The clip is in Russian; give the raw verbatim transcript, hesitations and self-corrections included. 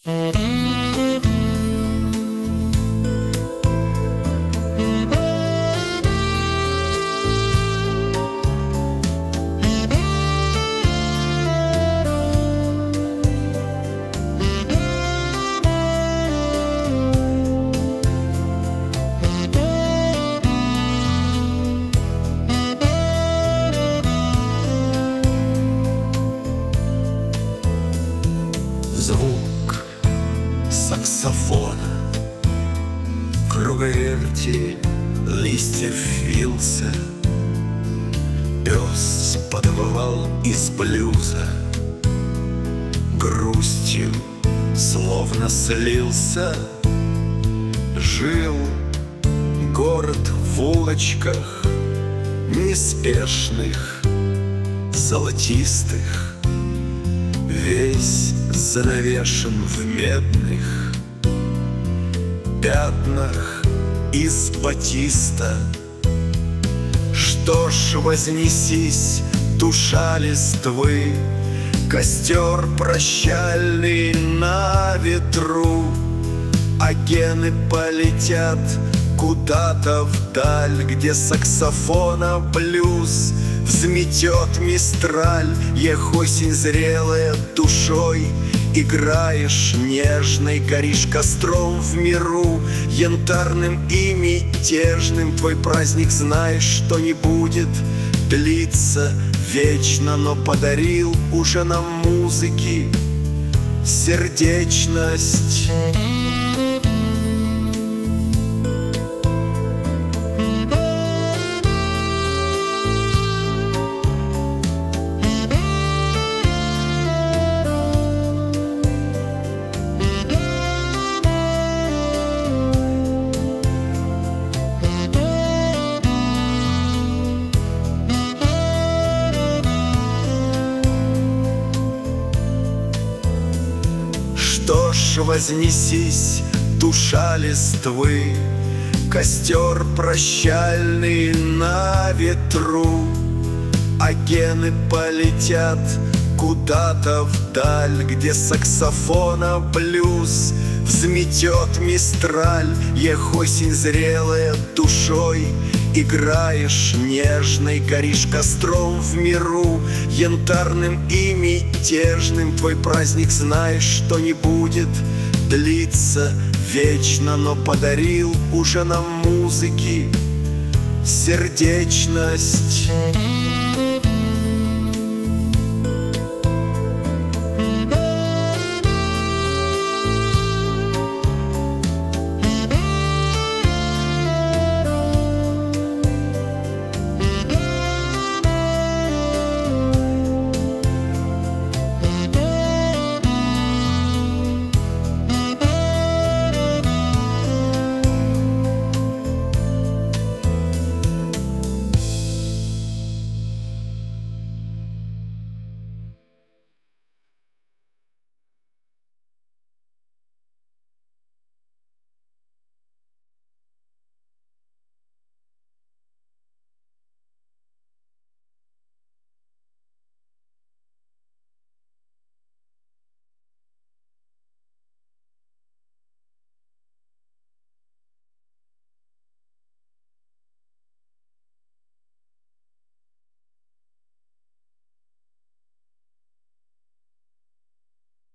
Звук саксофона в круговерти листьев вился. Пес подвывал из блюза, грустью словно слился. Жил город в улочках неспешных, золотистых, весь занавешен в медных пятнах из батиста. Что ж, вознесись, душа листвы, костер прощальный на ветру, а гены полетят куда-то вдаль, где саксофона блюз взметет мистраль. Ех, осень зрелая душой, играешь нежной, горишь костром в миру янтарным и мятежным. Твой праздник, знаешь, что не будет длиться вечно, но подарил уже нам музыки сердечность. Что ж, вознесись, душа листвы, костер прощальный на ветру, а гены полетят куда-то вдаль, где саксофона блюз взметет мистраль. Ех, осень зрелая душой, играешь нежной, горишь костром в миру янтарным и мятежным. Твой праздник, знаешь, что не будет длиться вечно, но подарил уже нам музыки сердечность.